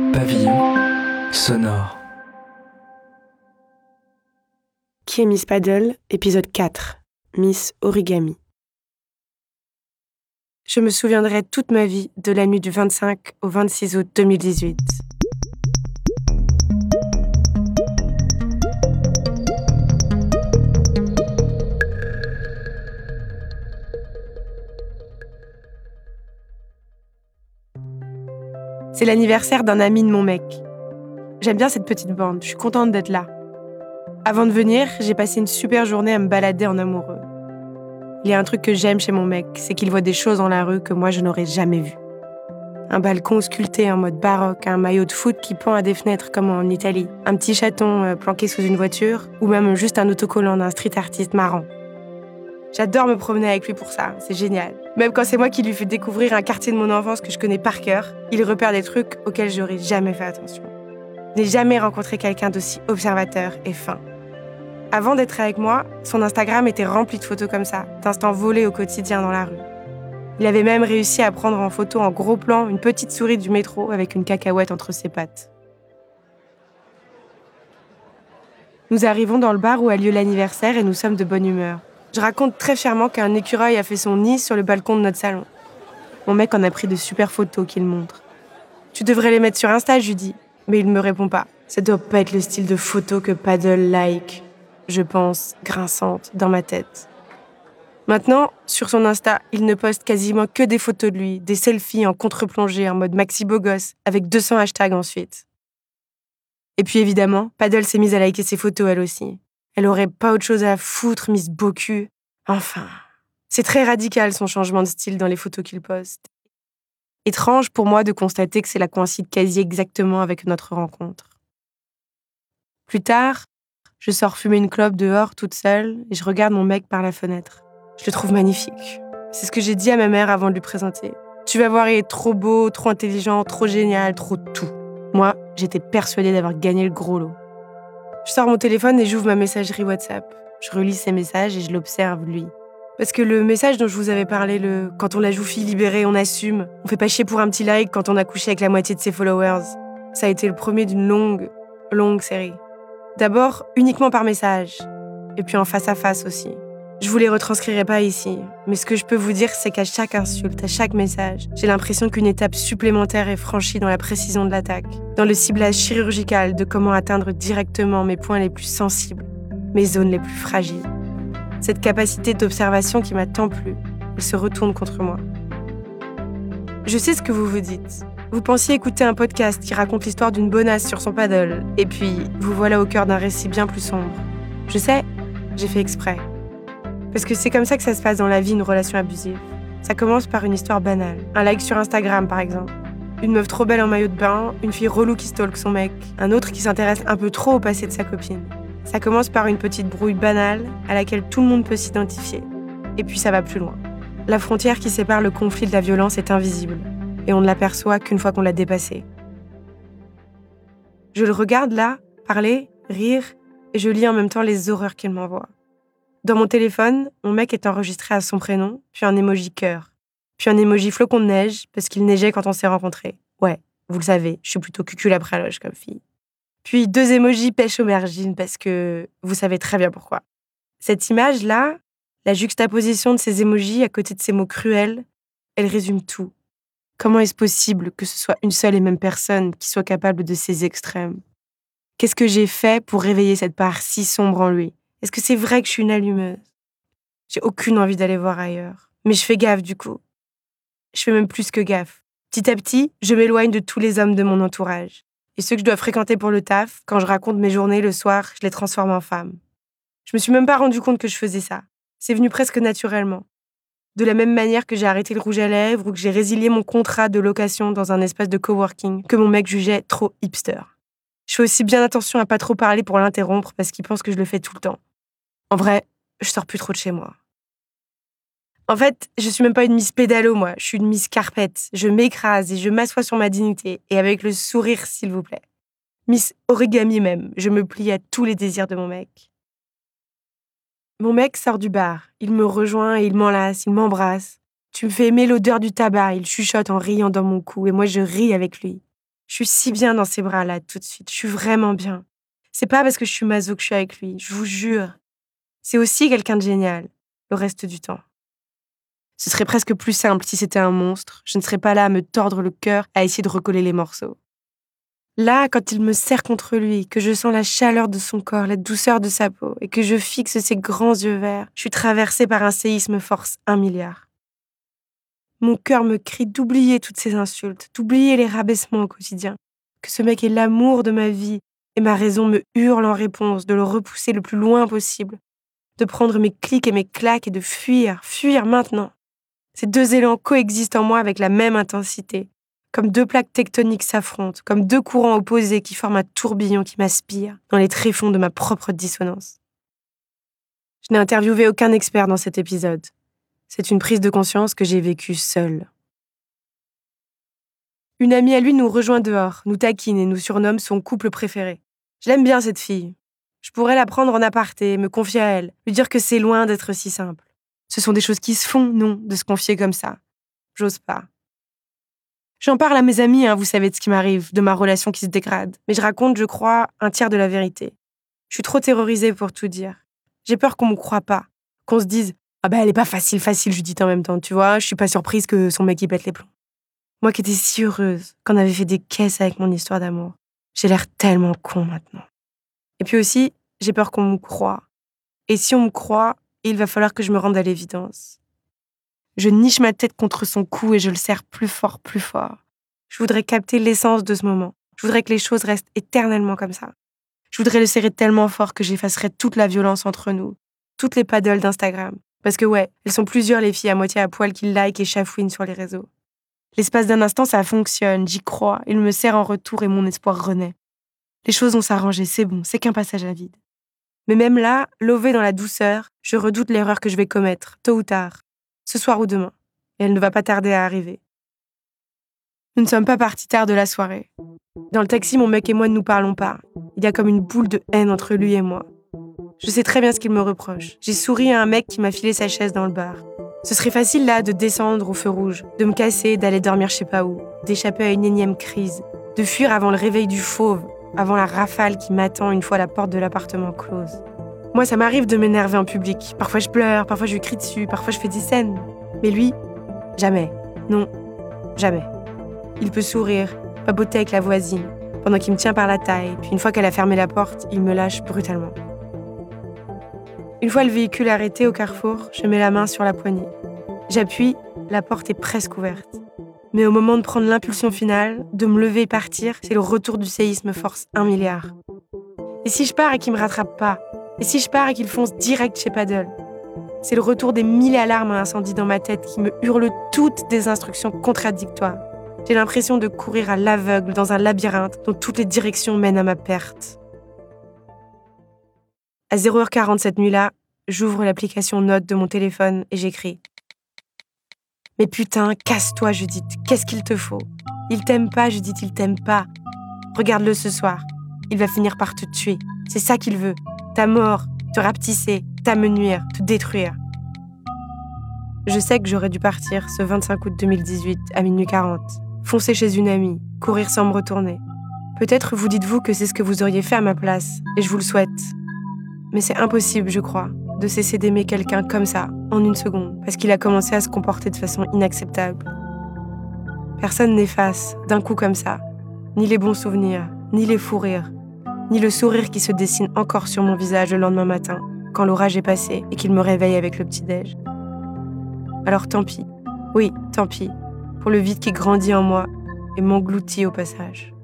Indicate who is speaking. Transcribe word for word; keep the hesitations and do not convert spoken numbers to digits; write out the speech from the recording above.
Speaker 1: Pavillon sonore.
Speaker 2: Qui est Miss Paddle, épisode quatre. Miss Origami. Je me souviendrai toute ma vie de la nuit du vingt-cinq au vingt-six août deux mille dix-huit. C'est l'anniversaire d'un ami de mon mec. J'aime bien cette petite bande, je suis contente d'être là. Avant de venir, j'ai passé une super journée à me balader en amoureux. Il y a un truc que j'aime chez mon mec, c'est qu'il voit des choses dans la rue que moi je n'aurais jamais vues. Un balcon sculpté en mode baroque, un maillot de foot qui pend à des fenêtres comme en Italie, un petit chaton planqué sous une voiture, ou même juste un autocollant d'un street artiste marrant. J'adore me promener avec lui pour ça, c'est génial. Même quand c'est moi qui lui fais découvrir un quartier de mon enfance que je connais par cœur, il repère des trucs auxquels j'aurais jamais fait attention. Je n'ai jamais rencontré quelqu'un d'aussi observateur et fin. Avant d'être avec moi, son Instagram était rempli de photos comme ça, d'instants volés au quotidien dans la rue. Il avait même réussi à prendre en photo en gros plan une petite souris du métro avec une cacahuète entre ses pattes. Nous arrivons dans le bar où a lieu l'anniversaire et nous sommes de bonne humeur. Je raconte très fièrement qu'un écureuil a fait son nid sur le balcon de notre salon. Mon mec en a pris de super photos qu'il montre. « Tu devrais les mettre sur Insta », je lui dis. Mais il ne me répond pas. Ça doit pas être le style de photo que Paddle like, je pense, grinçante, dans ma tête. Maintenant, sur son Insta, il ne poste quasiment que des photos de lui, des selfies en contre-plongée en mode maxi beau gosse, avec deux cents hashtags ensuite. Et puis évidemment, Paddle s'est mise à liker ses photos elle aussi. Elle aurait pas autre chose à foutre, Miss Beau cul. Enfin, c'est très radical son changement de style dans les photos qu'il poste. Étrange pour moi de constater que cela coïncide quasi exactement avec notre rencontre. Plus tard, je sors fumer une clope dehors toute seule et je regarde mon mec par la fenêtre. Je le trouve magnifique. C'est ce que j'ai dit à ma mère avant de lui présenter. Tu vas voir, il est trop beau, trop intelligent, trop génial, trop tout. Moi, j'étais persuadée d'avoir gagné le gros lot. Je sors mon téléphone et j'ouvre ma messagerie WhatsApp. Je relis ses messages et je l'observe, lui. Parce que le message dont je vous avais parlé, le « quand on la joue fille libérée, on assume, on fait pas chier pour un petit like quand on a couché avec la moitié de ses followers », ça a été le premier d'une longue, longue série. D'abord, uniquement par message, et puis en face à face aussi. Je vous les retranscrirai pas ici, mais ce que je peux vous dire, c'est qu'à chaque insulte, à chaque message, j'ai l'impression qu'une étape supplémentaire est franchie dans la précision de l'attaque, dans le ciblage chirurgical de comment atteindre directement mes points les plus sensibles, mes zones les plus fragiles. Cette capacité d'observation qui m'a tant plu, elle se retourne contre moi. Je sais ce que vous vous dites. Vous pensiez écouter un podcast qui raconte l'histoire d'une bonasse sur son paddle, et puis vous voilà au cœur d'un récit bien plus sombre. Je sais, j'ai fait exprès. Parce que c'est comme ça que ça se passe dans la vie, une relation abusive. Ça commence par une histoire banale. Un like sur Instagram, par exemple. Une meuf trop belle en maillot de bain, une fille relou qui stalk son mec, un autre qui s'intéresse un peu trop au passé de sa copine. Ça commence par une petite brouille banale à laquelle tout le monde peut s'identifier. Et puis ça va plus loin. La frontière qui sépare le conflit de la violence est invisible. Et on ne l'aperçoit qu'une fois qu'on l'a dépassée. Je le regarde là, parler, rire, et je lis en même temps les horreurs qu'il m'envoie. Dans mon téléphone, mon mec est enregistré à son prénom, puis un emoji cœur, puis un emoji flocon de neige, parce qu'il neigeait quand on s'est rencontrés. Ouais, vous le savez, je suis plutôt cucul après la loge comme fille. Puis deux emojis pêche aubergine, parce que vous savez très bien pourquoi. Cette image-là, la juxtaposition de ces emojis à côté de ces mots cruels, elle résume tout. Comment est-ce possible que ce soit une seule et même personne qui soit capable de ces extrêmes ? Qu'est-ce que j'ai fait pour réveiller cette part si sombre en lui ? Est-ce que c'est vrai que je suis une allumeuse ? J'ai aucune envie d'aller voir ailleurs. Mais je fais gaffe du coup. Je fais même plus que gaffe. Petit à petit, je m'éloigne de tous les hommes de mon entourage. Et ceux que je dois fréquenter pour le taf, quand je raconte mes journées le soir, je les transforme en femmes. Je me suis même pas rendu compte que je faisais ça. C'est venu presque naturellement. De la même manière que j'ai arrêté le rouge à lèvres ou que j'ai résilié mon contrat de location dans un espace de coworking que mon mec jugeait trop hipster. Je fais aussi bien attention à pas trop parler pour l'interrompre parce qu'il pense que je le fais tout le temps. En vrai, je sors plus trop de chez moi. En fait, je suis même pas une Miss Pédalo, moi. Je suis une Miss Carpette. Je m'écrase et je m'assois sur ma dignité. Et avec le sourire, s'il vous plaît. Miss Origami même. Je me plie à tous les désirs de mon mec. Mon mec sort du bar. Il me rejoint et il m'enlace, il m'embrasse. Tu me fais aimer l'odeur du tabac. Il chuchote en riant dans mon cou et moi je ris avec lui. Je suis si bien dans ses bras là tout de suite, je suis vraiment bien. C'est pas parce que je suis maso que je suis avec lui, je vous jure. C'est aussi quelqu'un de génial, le reste du temps. Ce serait presque plus simple si c'était un monstre, je ne serais pas là à me tordre le cœur, à essayer de recoller les morceaux. Là, quand il me serre contre lui, que je sens la chaleur de son corps, la douceur de sa peau, et que je fixe ses grands yeux verts, je suis traversée par un séisme force un milliard. Mon cœur me crie d'oublier toutes ces insultes, d'oublier les rabaissements au quotidien, que ce mec est l'amour de ma vie, et ma raison me hurle en réponse de le repousser le plus loin possible, de prendre mes clics et mes claques et de fuir, fuir maintenant. Ces deux élans coexistent en moi avec la même intensité, comme deux plaques tectoniques s'affrontent, comme deux courants opposés qui forment un tourbillon qui m'aspire dans les tréfonds de ma propre dissonance. Je n'ai interviewé aucun expert dans cet épisode. C'est une prise de conscience que j'ai vécue seule. Une amie à lui nous rejoint dehors, nous taquine et nous surnomme son couple préféré. Je l'aime bien cette fille. Je pourrais la prendre en aparté, me confier à elle, lui dire que c'est loin d'être si simple. Ce sont des choses qui se font, non, de se confier comme ça. J'ose pas. J'en parle à mes amis, hein, vous savez de ce qui m'arrive, de ma relation qui se dégrade. Mais je raconte, je crois, un tiers de la vérité. Je suis trop terrorisée pour tout dire. J'ai peur qu'on me croie pas, qu'on se dise « Ah ben elle est pas facile, facile, je dis en même temps, tu vois, je suis pas surprise que son mec y pète les plombs. » Moi qui étais si heureuse, qu'on avait fait des caisses avec mon histoire d'amour, j'ai l'air tellement con maintenant. Et puis aussi, j'ai peur qu'on me croie. Et si on me croit, il va falloir que je me rende à l'évidence. Je niche ma tête contre son cou et je le serre plus fort, plus fort. Je voudrais capter l'essence de ce moment. Je voudrais que les choses restent éternellement comme ça. Je voudrais le serrer tellement fort que j'effacerais toute la violence entre nous, toutes les paddles d'Instagram. Parce que ouais, elles sont plusieurs les filles à moitié à poil qui like et chafouinent sur les réseaux. L'espace d'un instant, ça fonctionne, j'y crois, il me serre en retour et mon espoir renaît. Les choses vont s'arranger, c'est bon, c'est qu'un passage à vide. Mais même là, lovée dans la douceur, je redoute l'erreur que je vais commettre, tôt ou tard, ce soir ou demain. Et elle ne va pas tarder à arriver. Nous ne sommes pas partis tard de la soirée. Dans le taxi, mon mec et moi ne nous parlons pas. Il y a comme une boule de haine entre lui et moi. Je sais très bien ce qu'il me reproche. J'ai souri à un mec qui m'a filé sa chaise dans le bar. Ce serait facile là de descendre au feu rouge, de me casser, d'aller dormir je sais pas où, d'échapper à une énième crise, de fuir avant le réveil du fauve, avant la rafale qui m'attend une fois la porte de l'appartement close. Moi, ça m'arrive de m'énerver en public. Parfois je pleure, parfois je lui crie dessus, parfois je fais des scènes. Mais lui, jamais. Non, jamais. Il peut sourire, papoter avec la voisine, pendant qu'il me tient par la taille, puis une fois qu'elle a fermé la porte, il me lâche brutalement. Une fois le véhicule arrêté au carrefour, je mets la main sur la poignée. J'appuie, la porte est presque ouverte. Mais au moment de prendre l'impulsion finale, de me lever et partir, c'est le retour du séisme force un milliard. Et si je pars et qu'il me rattrape pas? Et si je pars et qu'il fonce direct chez Paddle? C'est le retour des mille alarmes à incendie dans ma tête qui me hurlent toutes des instructions contradictoires. J'ai l'impression de courir à l'aveugle dans un labyrinthe dont toutes les directions mènent à ma perte. À zéro heure quarante cette nuit-là, j'ouvre l'application Notes de mon téléphone et j'écris. Mais putain, casse-toi, Judith, qu'est-ce qu'il te faut? Il t'aime pas, Judith, il t'aime pas. Regarde-le ce soir. Il va finir par te tuer. C'est ça qu'il veut. Ta mort, te rapetisser, t'amenuire, te détruire. Je sais que j'aurais dû partir ce vingt-cinq août deux mille dix-huit à minuit quarante. Foncer chez une amie, courir sans me retourner. Peut-être vous dites-vous que c'est ce que vous auriez fait à ma place, et je vous le souhaite. Mais c'est impossible, je crois, de cesser d'aimer quelqu'un comme ça, en une seconde, parce qu'il a commencé à se comporter de façon inacceptable. Personne n'efface, d'un coup comme ça, ni les bons souvenirs, ni les fous rires, ni le sourire qui se dessine encore sur mon visage le lendemain matin, quand l'orage est passé et qu'il me réveille avec le petit-déj. Alors tant pis, oui, tant pis, pour le vide qui grandit en moi et m'engloutit au passage.